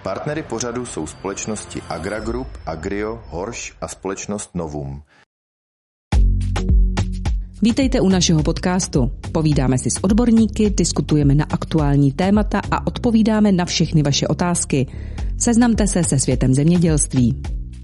Partnery pořadu jsou společnosti Agra Group, Agrio, Horsch a společnost Novum. Vítejte u našeho podcastu. Povídáme si s odborníky, diskutujeme na aktuální témata a odpovídáme na všechny vaše otázky. Seznamte se se světem zemědělství.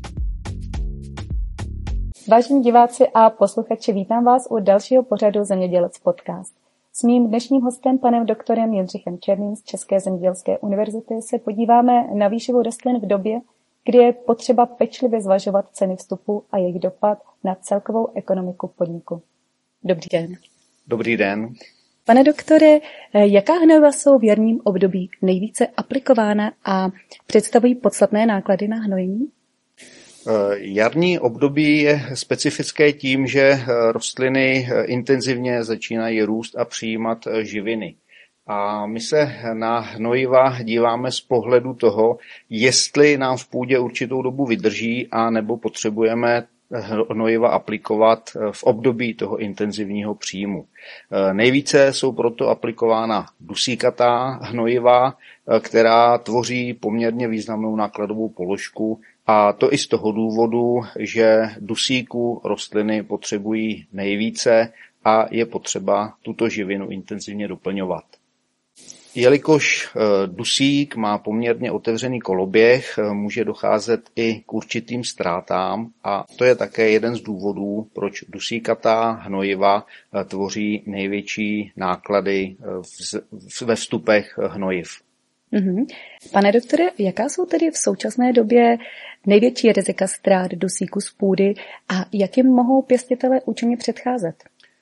Vážení diváci a posluchači, vítám vás u dalšího pořadu Zemědělec podcast. S mým dnešním hostem, panem doktorem Jindřichem Černým z České zemědělské univerzity, se podíváme na výživu rostlin v době, kdy je potřeba pečlivě zvažovat ceny vstupu a jejich dopad na celkovou ekonomiku podniku. Dobrý den. Dobrý den. Pane doktore, jaká hnojiva jsou v jarním období nejvíce aplikována a představují podstatné náklady na hnojení? Jarní období je specifické tím, že rostliny intenzivně začínají růst a přijímat živiny. A my se na hnojiva díváme z pohledu toho, jestli nám v půdě určitou dobu vydrží a nebo potřebujeme hnojiva aplikovat v období toho intenzivního příjmu. Nejvíce jsou proto aplikována dusíkatá hnojiva, která tvoří poměrně významnou nákladovou položku, a to i z toho důvodu, že dusíku rostliny potřebují nejvíce a je potřeba tuto živinu intenzivně doplňovat. Jelikož dusík má poměrně otevřený koloběh, může docházet i k určitým ztrátám a to je také jeden z důvodů, proč dusíkatá hnojiva tvoří největší náklady ve vstupech hnojiv. Pane doktore, jaká jsou tedy v současné době největší rizika ztrát dusíku z půdy a jak jim mohou pěstitelé účinně předcházet?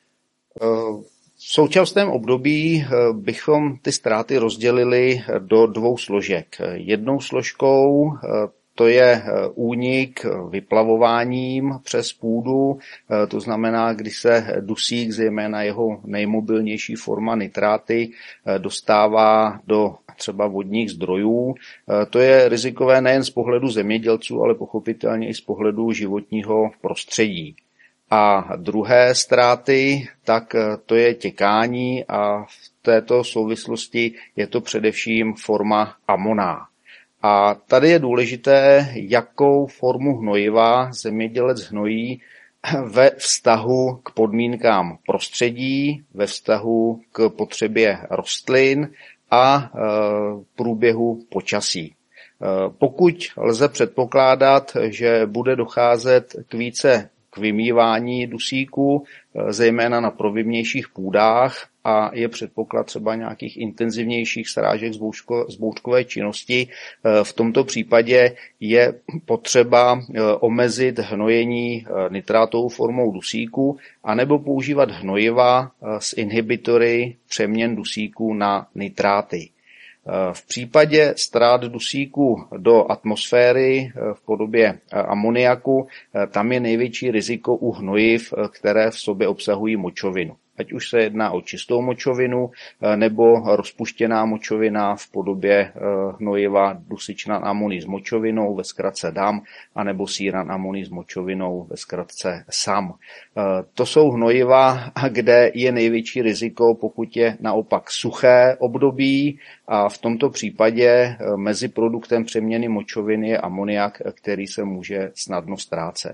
V současném období bychom ty ztráty rozdělili do dvou složek. Jednou složkou to je únik vyplavováním přes půdu, to znamená, když se dusík, zejména jeho nejmobilnější forma nitráty, dostává do třeba vodních zdrojů. To je rizikové nejen z pohledu zemědělců, ale pochopitelně i z pohledu životního prostředí. A druhé ztráty, tak to je těkání a v této souvislosti je to především forma amonná. A tady je důležité, jakou formu hnojiva zemědělec hnojí ve vztahu k podmínkám prostředí, ve vztahu k potřebě rostlin a průběhu počasí. Pokud lze předpokládat, že bude docházet k vymývání dusíku, zejména na provibnějších půdách a je předpoklad třeba nějakých intenzivnějších srážek z bouřkové činnosti. V tomto případě je potřeba omezit hnojení nitrátovou formou dusíku anebo používat hnojiva s inhibitory přeměn dusíku na nitráty. V případě ztrát dusíku do atmosféry v podobě amoniaku, tam je největší riziko u hnojiv, které v sobě obsahují močovinu. Ať už se jedná o čistou močovinu nebo rozpuštěná močovina v podobě hnojiva dusičnan amonný s močovinou, ve zkratce DAM, anebo síran amonný s močovinou, ve zkratce SAM. To jsou hnojiva, kde je největší riziko, pokud je naopak suché období, a v tomto případě mezi produktem přeměny močoviny je amoniak, který se může snadno ztrácet.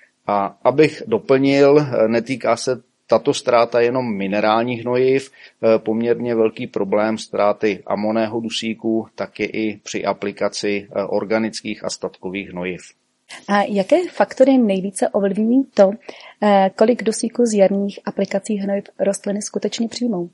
A abych doplnil, netýká se tato ztráta jenom minerálních hnojiv, poměrně velký problém ztráty amonného dusíku tak je i při aplikaci organických a statkových hnojiv. A jaké faktory nejvíce ovlivňují to, kolik dusíku z jarních aplikací hnojiv rostliny skutečně přijmou?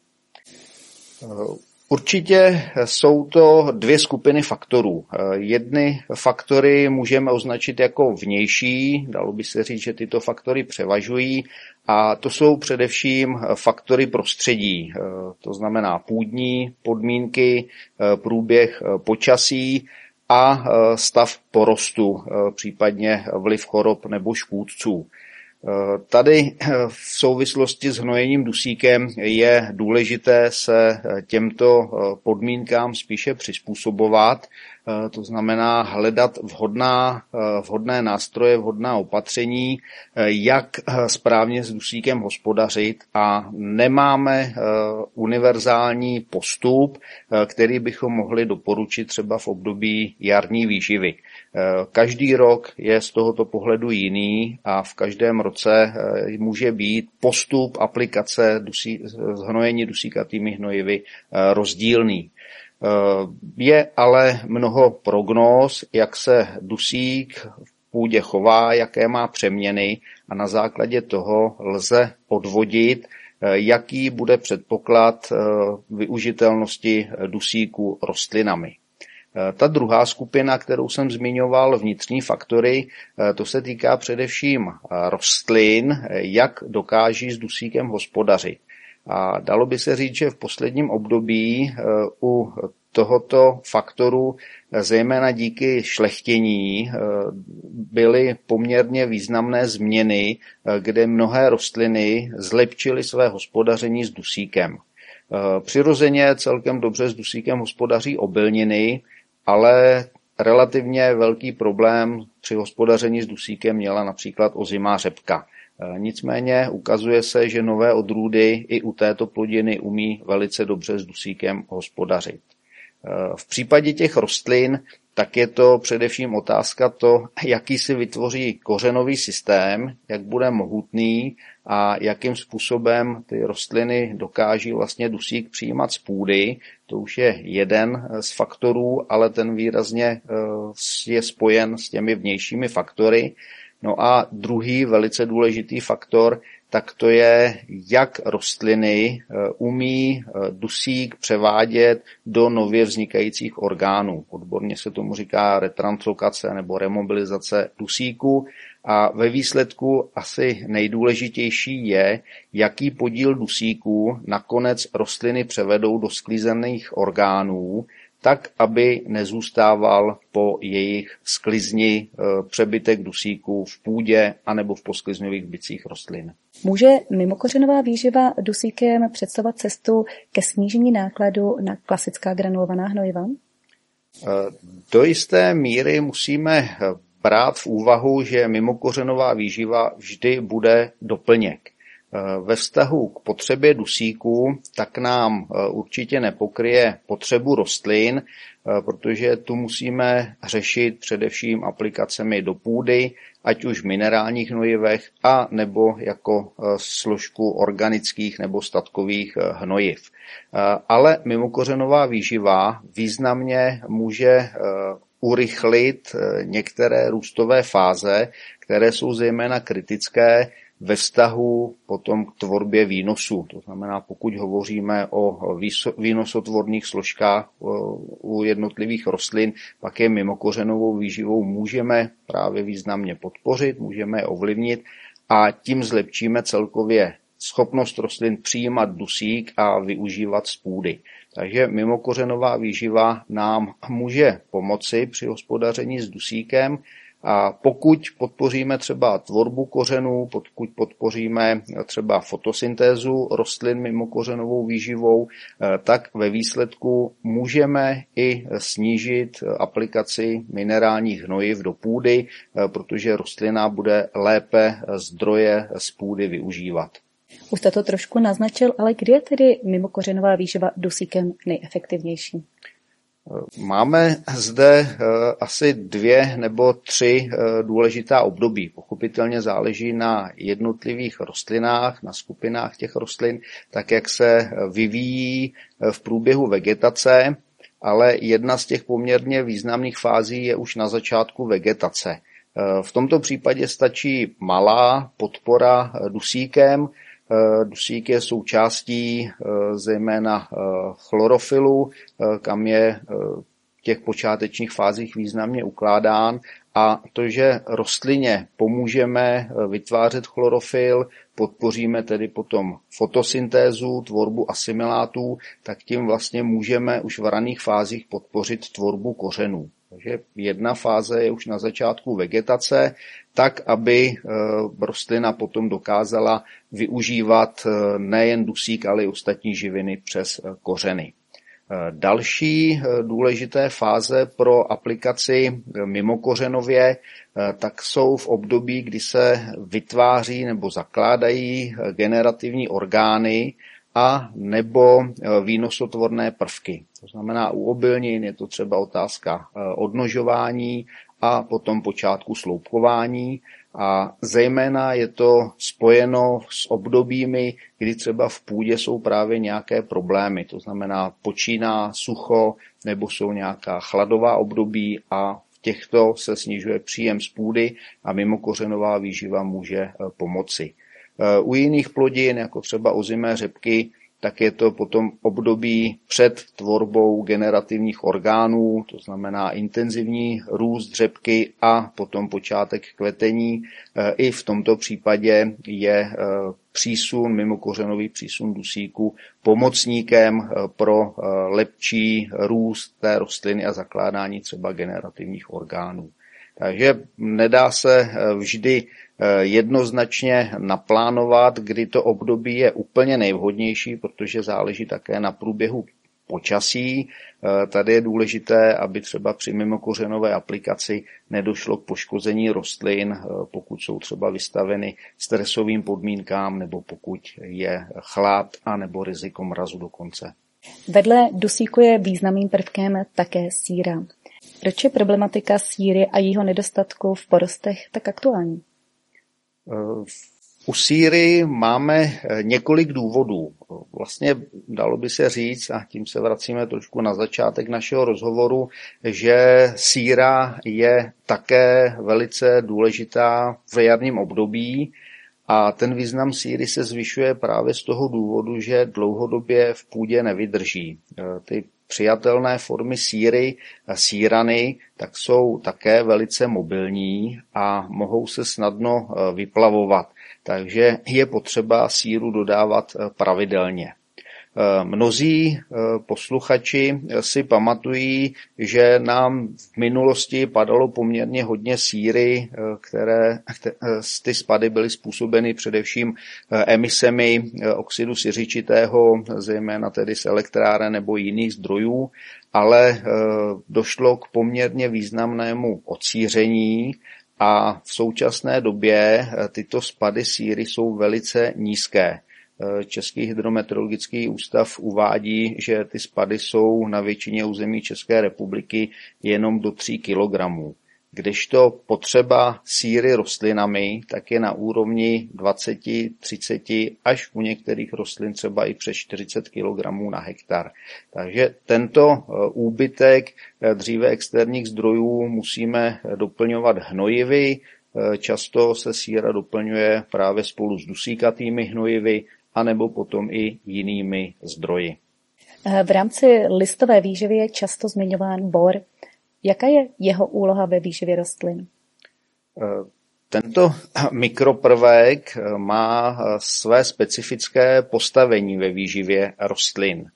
Určitě jsou to dvě skupiny faktorů. Jedny faktory můžeme označit jako vnější, dalo by se říct, že tyto faktory převažují, a to jsou především faktory prostředí, to znamená půdní podmínky, průběh počasí a stav porostu, případně vliv chorob nebo škůdců. Tady v souvislosti s hnojením dusíkem je důležité se těmto podmínkám spíše přizpůsobovat to znamená hledat vhodné nástroje, vhodná opatření, jak správně s dusíkem hospodařit, a nemáme univerzální postup, který bychom mohli doporučit třeba v období jarní výživy. Každý rok je z tohoto pohledu jiný a v každém roce může být postup aplikace zhnojení dusíkatými hnojivy rozdílný. Je ale mnoho prognóz, jak se dusík v půdě chová, jaké má přeměny, a na základě toho lze odvodit, jaký bude předpoklad využitelnosti dusíku rostlinami. Ta druhá skupina, kterou jsem zmiňoval, vnitřní faktory, to se týká především rostlin, jak dokáží s dusíkem hospodařit. A dalo by se říct, že v posledním období u tohoto faktoru, zejména díky šlechtění, byly poměrně významné změny, kde mnohé rostliny zlepšily své hospodaření s dusíkem. Přirozeně celkem dobře s dusíkem hospodaří obilniny, ale relativně velký problém při hospodaření s dusíkem měla například ozimá řepka. Nicméně ukazuje se, že nové odrůdy i u této plodiny umí velice dobře s dusíkem hospodařit. V případě těch rostlin tak je to především otázka to, jaký si vytvoří kořenový systém, jak bude mohutný a jakým způsobem ty rostliny dokáží vlastně dusík přijímat z půdy. To už je jeden z faktorů, ale ten výrazně je spojen s těmi vnějšími faktory. No a druhý velice důležitý faktor, tak to je, jak rostliny umí dusík převádět do nově vznikajících orgánů. Odborně se tomu říká retranslokace nebo remobilizace dusíku. A ve výsledku asi nejdůležitější je, jaký podíl dusíku nakonec rostliny převedou do sklizených orgánů, tak, aby nezůstával po jejich sklizni přebytek dusíku v půdě anebo v posklizňových bicích rostlin. Může mimokořenová výživa dusíkem představovat cestu ke snížení nákladu na klasická granulovaná hnojiva? Do jisté míry musíme brát v úvahu, že mimokořenová výživa vždy bude doplněk. Ve vztahu k potřebě dusíku tak nám určitě nepokryje potřebu rostlin, protože tu musíme řešit především aplikacemi do půdy, ať už v minerálních hnojivech a nebo jako složku organických nebo statkových hnojiv. Ale mimokořenová výživa významně může urychlit některé růstové fáze, které jsou zejména kritické ve vztahu potom k tvorbě výnosu. To znamená, pokud hovoříme o výnosotvorných složkách u jednotlivých rostlin, pak je mimokořenovou výživou můžeme právě významně podpořit, můžeme je ovlivnit a tím zlepšíme celkově schopnost rostlin přijímat dusík a využívat z půdy. Takže mimokořenová výživa nám může pomoci při hospodaření s dusíkem. A pokud podpoříme třeba tvorbu kořenů, pokud podpoříme třeba fotosyntézu rostlin mimokořenovou výživou, tak ve výsledku můžeme i snížit aplikaci minerálních hnojiv do půdy, protože rostlina bude lépe zdroje z půdy využívat. Už jste to trošku naznačil, ale kdy je tedy mimokořenová výživa dusíkem nejefektivnější? Máme zde asi 2 nebo 3 důležitá období. Pochopitelně záleží na jednotlivých rostlinách, na skupinách těch rostlin, tak jak se vyvíjí v průběhu vegetace, ale jedna z těch poměrně významných fází je už na začátku vegetace. V tomto případě stačí malá podpora dusíkem. Dusík je součástí zejména chlorofilu, kam je v těch počátečních fázích významně ukládán, a to, že rostlině pomůžeme vytvářet chlorofil, podpoříme tedy potom fotosyntézu, tvorbu asimilátů, tak tím vlastně můžeme už v raných fázích podpořit tvorbu kořenů. Takže jedna fáze je už na začátku vegetace, tak, aby rostlina potom dokázala využívat nejen dusík, ale i ostatní živiny přes kořeny. Další důležité fáze pro aplikaci mimokořenově tak jsou v období, kdy se vytváří nebo zakládají generativní orgány a nebo výnosotvorné prvky. To znamená, u obilnin je to třeba otázka odnožování a potom počátku sloupkování. A zejména je to spojeno s obdobími, kdy třeba v půdě jsou právě nějaké problémy. To znamená, počíná sucho nebo jsou nějaká chladová období a v těchto se snižuje příjem z půdy a mimokořenová výživa může pomoci. U jiných plodin, jako třeba ozimé řepky, tak je to potom období před tvorbou generativních orgánů, to znamená intenzivní růst řepky a potom počátek kvetení. I v tomto případě je mimokořenový přísun dusíku pomocníkem pro lepší růst té rostliny a zakládání třeba generativních orgánů. Takže nedá se vždy jednoznačně naplánovat, kdy to období je úplně nejvhodnější, protože záleží také na průběhu počasí. Tady je důležité, aby třeba při mimokořenové aplikaci nedošlo k poškození rostlin, pokud jsou třeba vystaveny stresovým podmínkám nebo pokud je chlad a nebo riziko mrazu dokonce. Vedle dusíku je významným prvkem také síra. Proč je problematika síry a jejího nedostatku v porostech tak aktuální? U síry máme několik důvodů. Vlastně dalo by se říct, a tím se vracíme trošku na začátek našeho rozhovoru, že síra je také velice důležitá v jarním období a ten význam síry se zvyšuje právě z toho důvodu, že dlouhodobě v půdě nevydrží. Ty přijatelné formy síry, sírany, tak jsou také velice mobilní a mohou se snadno vyplavovat. Takže je potřeba síru dodávat pravidelně. Mnozí posluchači si pamatují, že nám v minulosti padalo poměrně hodně síry, ty spady byly způsobeny především emisemi oxidu siřičitého, zejména tedy z elektráren nebo jiných zdrojů, ale došlo k poměrně významnému odsíření a v současné době tyto spady síry jsou velice nízké. Český hydrometeorologický ústav uvádí, že ty spady jsou na většině území České republiky jenom do 3 kg. Kdežto potřeba síry rostlinami tak je na úrovni 20, 30 až u některých rostlin třeba i přes 40 kg na hektar. Takže tento úbytek dříve externích zdrojů musíme doplňovat hnojivy. Často se síra doplňuje právě spolu s dusíkatými hnojivy anebo potom i jinými zdroji. V rámci listové výživy je často zmiňován bor. Jaká je jeho úloha ve výživě rostlin? Tento mikroprvek má své specifické postavení ve výživě rostlin.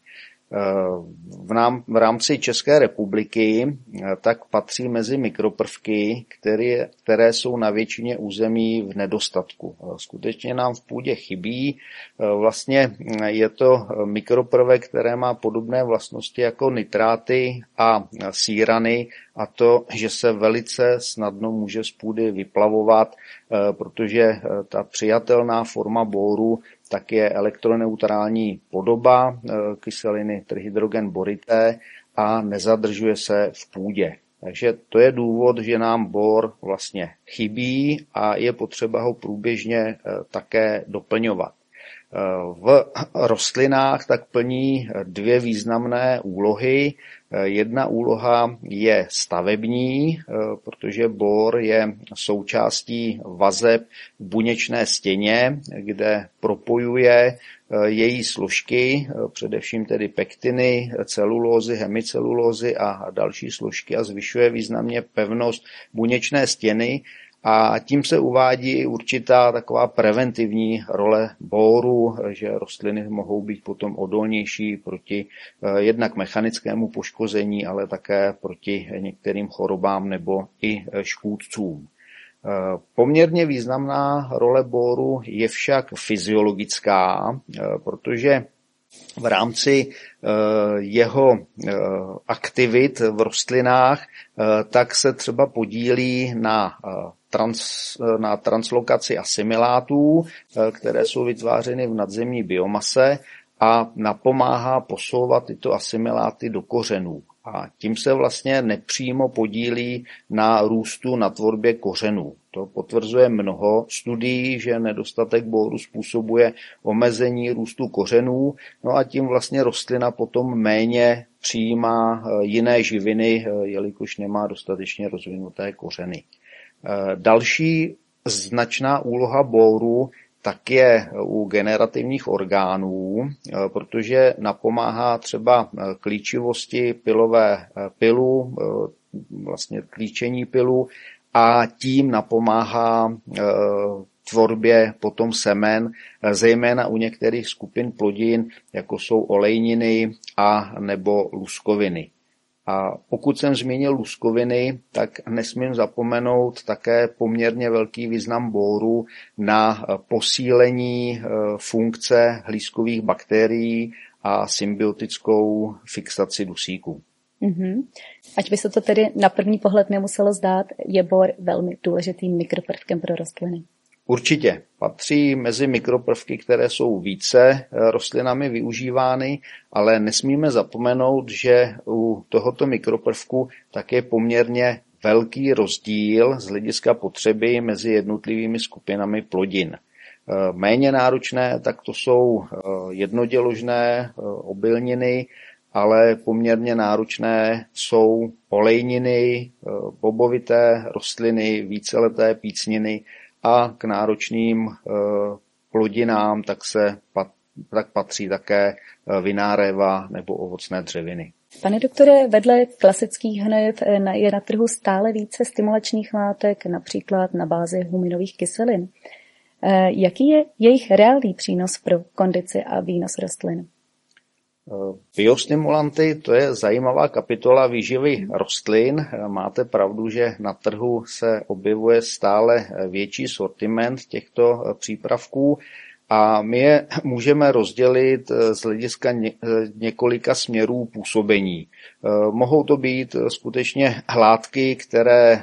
V rámci České republiky tak patří mezi mikroprvky, které jsou na většině území v nedostatku. Skutečně nám v půdě chybí. Vlastně je to mikroprvek, které má podobné vlastnosti jako nitráty a sírany, a to, že se velice snadno může z půdy vyplavovat, protože ta přijatelná forma boru tak je elektroneutrální podoba kyseliny trihydrogen borité a nezadržuje se v půdě. Takže to je důvod, že nám bor vlastně chybí a je potřeba ho průběžně také doplňovat. V rostlinách tak plní 2 významné úlohy. Jedna úloha je stavební, protože bor je součástí vazeb v buněčné stěně, kde propojuje její složky, především tedy pektiny, celulózy, hemicelulózy a další složky a zvyšuje významně pevnost buněčné stěny. A tím se uvádí i určitá taková preventivní role boru, že rostliny mohou být potom odolnější proti jednak mechanickému poškození, ale také proti některým chorobám nebo i škůdcům. Poměrně významná role boru je však fyziologická, protože v rámci jeho aktivit v rostlinách, tak se třeba podílí na translokaci asimilátů, které jsou vytvářeny v nadzemní biomase a napomáhá posouvat tyto asimiláty do kořenů. A tím se vlastně nepřímo podílí na růstu, na tvorbě kořenů. To potvrzuje mnoho studií, že nedostatek boru způsobuje omezení růstu kořenů, no a tím vlastně rostlina potom méně přijímá jiné živiny, jelikož nemá dostatečně rozvinuté kořeny. Další značná úloha boru tak je u generativních orgánů, protože napomáhá třeba klíčivosti pilu, vlastně klíčení pilu, a tím napomáhá tvorbě potom semen, zejména u některých skupin plodin, jako jsou olejniny a nebo luskoviny. A pokud jsem zmínil luskoviny, tak nesmím zapomenout také poměrně velký význam boru na posílení funkce hlízkových bakterií a symbiotickou fixaci dusíku. Mm-hmm. Ať by se to tedy na první pohled nemuselo zdát, je bor velmi důležitým mikroprvkem pro rostliny. Určitě. Patří mezi mikroprvky, které jsou více rostlinami využívány, ale nesmíme zapomenout, že u tohoto mikroprvku tak je poměrně velký rozdíl z hlediska potřeby mezi jednotlivými skupinami plodin. Méně náročné, tak to jsou jednoděložné obilniny, ale poměrně náročné jsou olejniny, bobovité rostliny, víceleté pícniny a k náročným plodinám tak patří také vinná réva nebo ovocné dřeviny. Pane doktore, vedle klasických hnojiv je na trhu stále více stimulačních látek, například na bázi huminových kyselin. Jaký je jejich reálný přínos pro kondici a výnos rostlin? Biostimulanty, to je zajímavá kapitola výživy rostlin. Máte pravdu, že na trhu se objevuje stále větší sortiment těchto přípravků a my je můžeme rozdělit z hlediska několika směrů působení. Mohou to být skutečně látky, které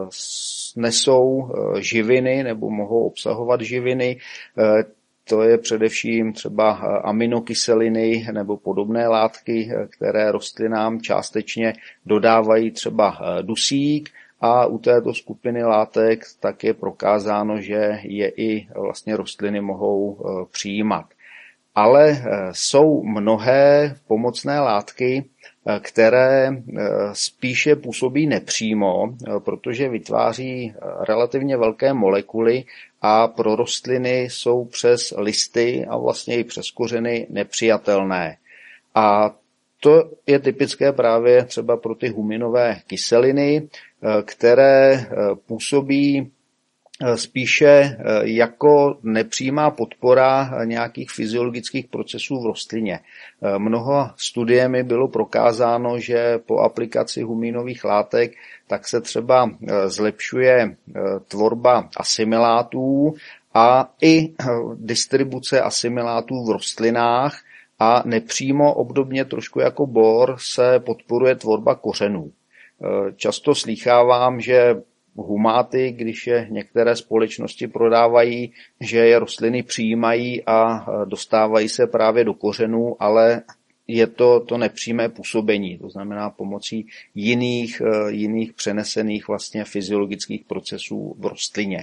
nesou živiny nebo mohou obsahovat živiny. To je především třeba aminokyseliny nebo podobné látky, které rostlinám částečně dodávají třeba dusík, a u této skupiny látek tak je prokázáno, že je i vlastně rostliny mohou přijímat. Ale jsou mnohé pomocné látky, které spíše působí nepřímo, protože vytváří relativně velké molekuly a pro rostliny jsou přes listy a vlastně i přes kořeny nepřijatelné. A to je typické právě třeba pro ty huminové kyseliny, které působí spíše jako nepřímá podpora nějakých fyziologických procesů v rostlině. Mnoho studiemi bylo prokázáno, že po aplikaci huminových látek tak se třeba zlepšuje tvorba asimilátů a i distribuce asimilátů v rostlinách a nepřímo obdobně trošku jako bor se podporuje tvorba kořenů. Často slýchávám, že humáty, když je některé společnosti prodávají, že je rostliny přijímají a dostávají se právě do kořenů, ale je to nepřímé působení, to znamená pomocí jiných přenesených vlastně fyziologických procesů v rostlině.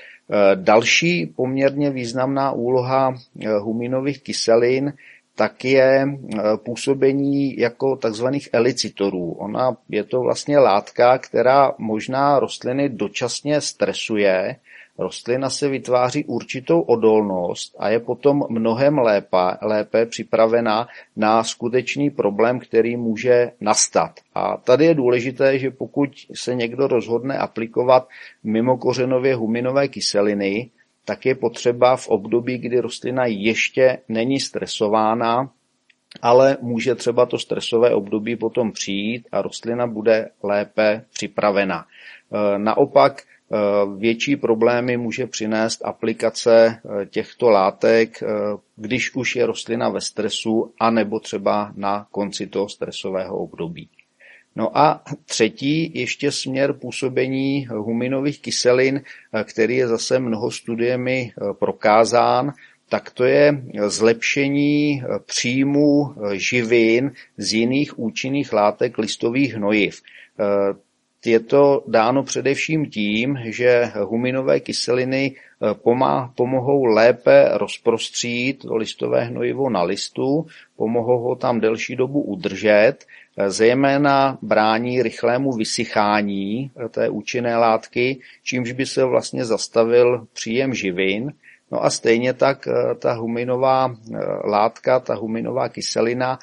Další poměrně významná úloha huminových kyselin tak je působení jako takzvaných elicitorů. Je to vlastně látka, která možná rostliny dočasně stresuje. Rostlina se vytváří určitou odolnost a je potom mnohem lépe připravena na skutečný problém, který může nastat. A tady je důležité, že pokud se někdo rozhodne aplikovat mimokořenově huminové kyseliny, tak je potřeba v období, kdy rostlina ještě není stresována, ale může třeba to stresové období potom přijít a rostlina bude lépe připravena. Naopak Větší problémy může přinést aplikace těchto látek, když už je rostlina ve stresu, anebo třeba na konci toho stresového období. No a třetí ještě směr působení huminových kyselin, který je zase mnoho studiemi prokázán, tak to je zlepšení příjmu živin z jiných účinných látek listových hnojiv. Je to dáno především tím, že huminové kyseliny pomohou lépe rozprostřít to listové hnojivo na listu, pomohou ho tam delší dobu udržet, zejména brání rychlému vysychání té účinné látky, čímž by se vlastně zastavil příjem živin. No a stejně tak ta huminová látka, ta huminová kyselina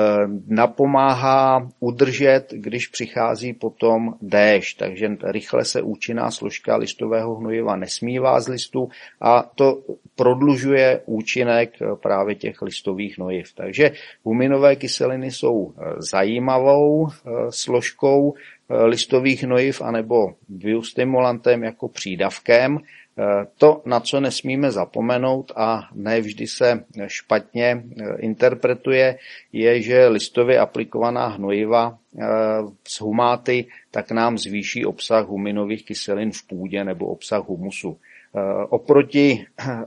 napomáhá udržet, když přichází potom déšť, takže rychle se účinná složka listového hnojiva nesmívá z listu a to prodlužuje účinek právě těch listových hnojiv. Takže huminové kyseliny jsou zajímavou složkou listových hnojiv anebo biostimulantem jako přídavkem. To, na co nesmíme zapomenout a ne vždy se špatně interpretuje, je, že listově aplikovaná hnojiva z humáty tak nám zvýší obsah huminových kyselin v půdě nebo obsah humusu. Oproti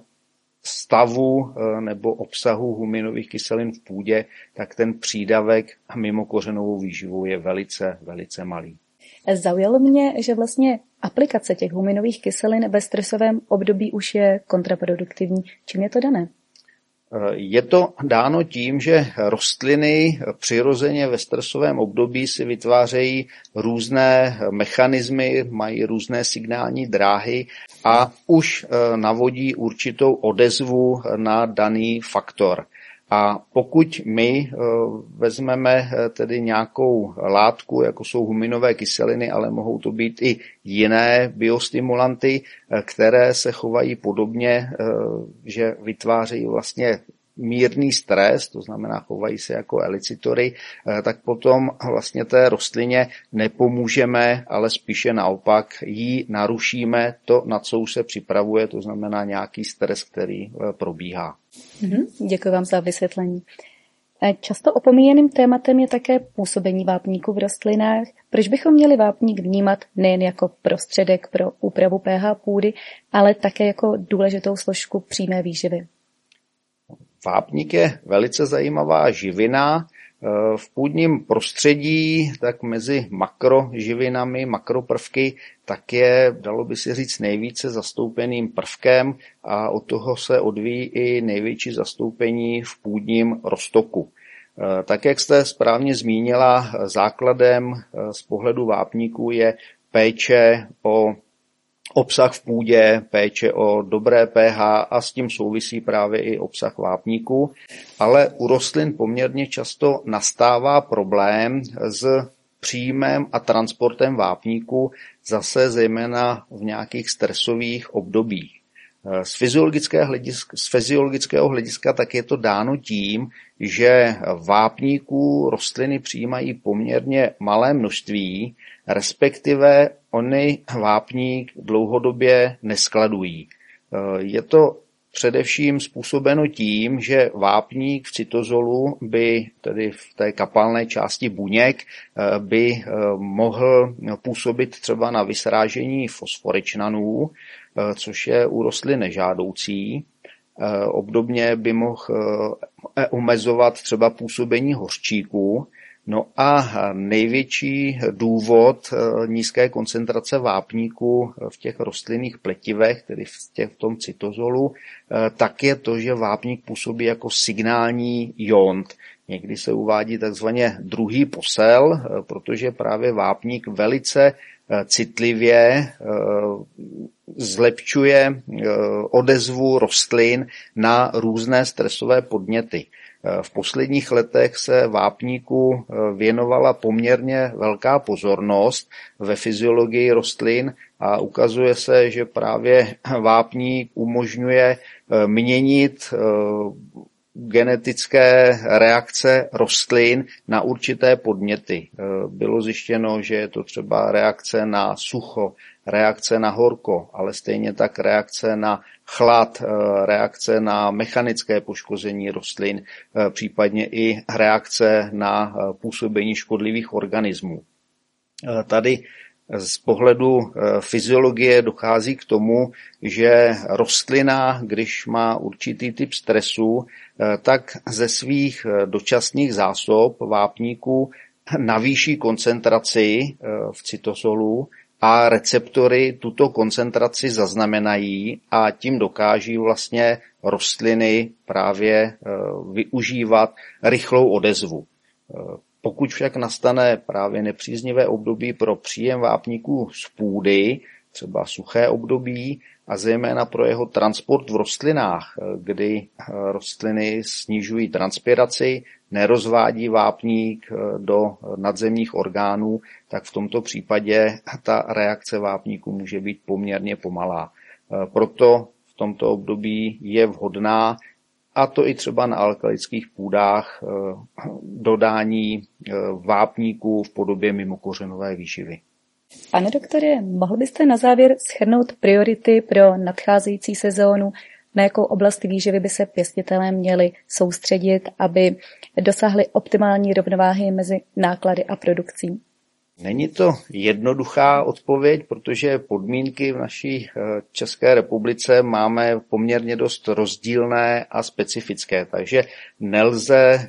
stavu nebo obsahu huminových kyselin v půdě, tak ten přídavek mimo kořenovou výživou je velice, velice malý. Zaujalo mě, že vlastně aplikace těch huminových kyselin ve stresovém období už je kontraproduktivní. Čím je to dané? Je to dáno tím, že rostliny přirozeně ve stresovém období si vytvářejí různé mechanismy, mají různé signální dráhy a už navodí určitou odezvu na daný faktor. A pokud my vezmeme tedy nějakou látku, jako jsou huminové kyseliny, ale mohou to být i jiné biostimulanty, které se chovají podobně, že vytvářejí vlastně mírný stres, to znamená chovají se jako elicitory, tak potom vlastně té rostlině nepomůžeme, ale spíše naopak jí narušíme to, na co už se připravuje, to znamená nějaký stres, který probíhá. Děkuji vám za vysvětlení. Často opomíjeným tématem je také působení vápníku v rostlinách. Proč bychom měli vápník vnímat nejen jako prostředek pro úpravu pH půdy, ale také jako důležitou složku přímé výživy? Vápník je velice zajímavá živina. V půdním prostředí, tak mezi makroživinami, makroprvky, tak je, dalo by se říct, nejvíce zastoupeným prvkem a od toho se odvíjí i největší zastoupení v půdním roztoku. Tak, jak jste správně zmínila, základem z pohledu vápníků je péče o obsah v půdě, péče o dobré pH a s tím souvisí právě i obsah vápníku. Ale u rostlin poměrně často nastává problém s příjmem a transportem vápníku, zase zejména v nějakých stresových obdobích. Z fyziologického hlediska tak je to dáno tím, že vápníků rostliny přijímají poměrně malé množství, respektive oni vápník dlouhodobě neskladují. Je to především způsobeno tím, že vápník v cytozolu by, tedy v té kapalné části buněk, by mohl působit třeba na vysrážení fosforečnanů, což je u rostlin nežádoucí. Obdobně by mohl omezovat třeba působení hořčíků. No a největší důvod nízké koncentrace vápníku v těch rostlinných pletivech, tedy v tom cytozolu, tak je to, že vápník působí jako signální iont. Někdy se uvádí takzvaně druhý posel, protože právě vápník velice citlivě zlepšuje odezvu rostlin na různé stresové podněty. V posledních letech se vápníku věnovala poměrně velká pozornost ve fyziologii rostlin a ukazuje se, že právě vápník umožňuje měnit genetické reakce rostlin na určité podněty. Bylo zjištěno, že je to třeba reakce na sucho, reakce na horko, ale stejně tak reakce na chlad, reakce na mechanické poškození rostlin, případně i reakce na působení škodlivých organismů. Tady z pohledu fyziologie dochází k tomu, že rostlina, když má určitý typ stresu, tak ze svých dočasných zásob vápníků navýší koncentraci v cytosolu a receptory tuto koncentraci zaznamenají a tím dokáží vlastně rostliny právě využívat rychlou odezvu. Pokud však nastane právě nepříznivé období pro příjem vápníků z půdy, třeba suché období, a zejména pro jeho transport v rostlinách, kdy rostliny snižují transpiraci, nerozvádí vápník do nadzemních orgánů, tak v tomto případě ta reakce vápníku může být poměrně pomalá. Proto v tomto období je vhodná, a to i třeba na alkalických půdách, dodání vápníků v podobě mimokořenové výživy. Pane doktore, mohl byste na závěr shrnout priority pro nadcházející sezónu, na jakou oblast výživy by se pěstitelé měli soustředit, aby dosáhli optimální rovnováhy mezi náklady a produkcí? Není to jednoduchá odpověď, protože podmínky v naší České republice máme poměrně dost rozdílné a specifické, takže nelze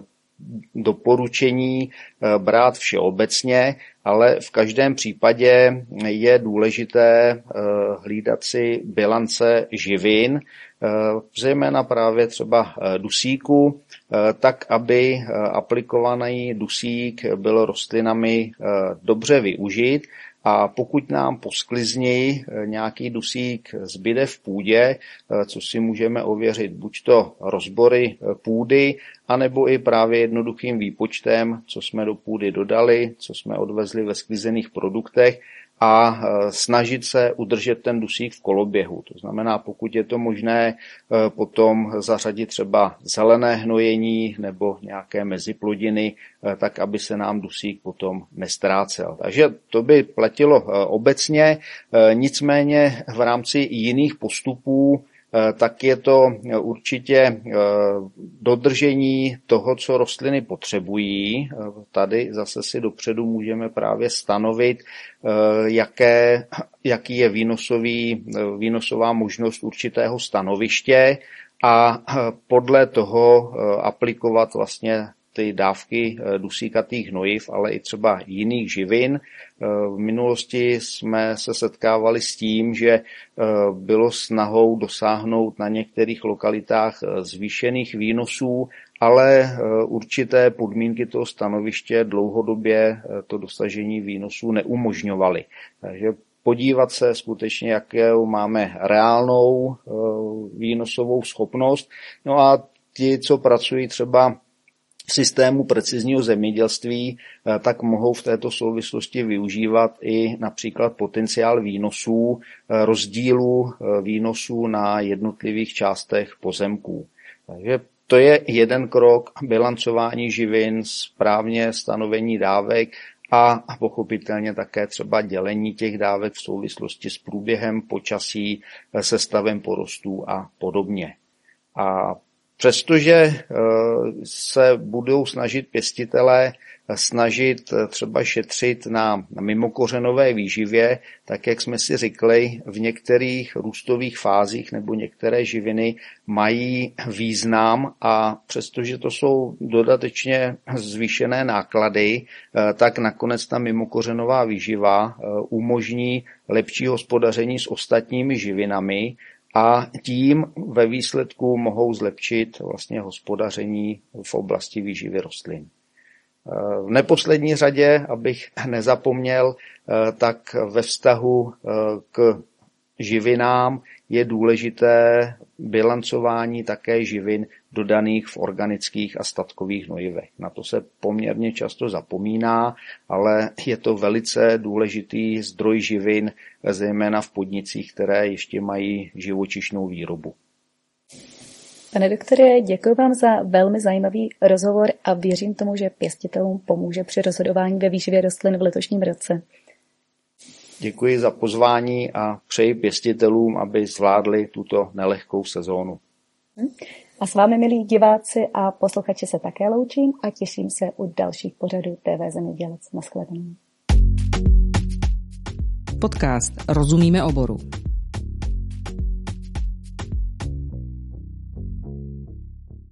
doporučení brát všeobecně, ale v každém případě je důležité hlídat si bilance živin, zejména právě třeba dusíku, tak aby aplikovaný dusík byl rostlinami dobře využit. A pokud nám po sklizni nějaký dusík zbyde v půdě, co si můžeme ověřit buď to rozbory půdy, anebo i právě jednoduchým výpočtem, co jsme do půdy dodali, co jsme odvezli ve sklizených produktech, a snažit se udržet ten dusík v koloběhu. To znamená, pokud je to možné, potom zařadit třeba zelené hnojení nebo nějaké meziplodiny, tak aby se nám dusík potom nestrácel. Takže to by platilo obecně, nicméně v rámci jiných postupů tak je to určitě dodržení toho, co rostliny potřebují. Tady zase si dopředu můžeme právě stanovit, jaký je výnosová možnost určitého stanoviště a podle toho aplikovat vlastně ty dávky dusíkatých hnojiv, ale i třeba jiných živin. V minulosti jsme se setkávali s tím, že bylo snahou dosáhnout na některých lokalitách zvýšených výnosů, ale určité podmínky toho stanoviště dlouhodobě to dosažení výnosů neumožňovaly. Takže podívat se skutečně, jakou máme reálnou výnosovou schopnost. No a ti, co pracují třeba systému precizního zemědělství, tak mohou v této souvislosti využívat i například potenciál výnosů, rozdílu výnosů na jednotlivých částech pozemků. Takže to je jeden krok, bilancování živin, správně stanovení dávek a pochopitelně také třeba dělení těch dávek v souvislosti s průběhem počasí, se stavem porostů a podobně. A přestože se budou snažit pěstitelé třeba šetřit na mimokořenové výživě, tak jak jsme si řekli, v některých růstových fázích nebo některé živiny mají význam a přestože to jsou dodatečně zvýšené náklady, tak nakonec ta mimokořenová výživa umožní lepší hospodaření s ostatními živinami, a tím ve výsledku mohou zlepšit vlastně hospodaření v oblasti výživy rostlin. V neposlední řadě, abych nezapomněl, tak ve vztahu k živinám je důležité bilancování také živin dodaných v organických a statkových hnojivech. Na to se poměrně často zapomíná, ale je to velice důležitý zdroj živin, zejména v podnicích, které ještě mají živočišnou výrobu. Pane doktore, děkuji vám za velmi zajímavý rozhovor a věřím tomu, že pěstitelům pomůže při rozhodování ve výživě rostlin v letošním roce. Děkuji za pozvání a přeji pěstitelům, aby zvládli tuto nelehkou sezónu. A s vámi, milí diváci a posluchači, se také loučím a těším se u dalších pořadů TV Zemědělec. Naschledanou. Podcast Rozumíme oboru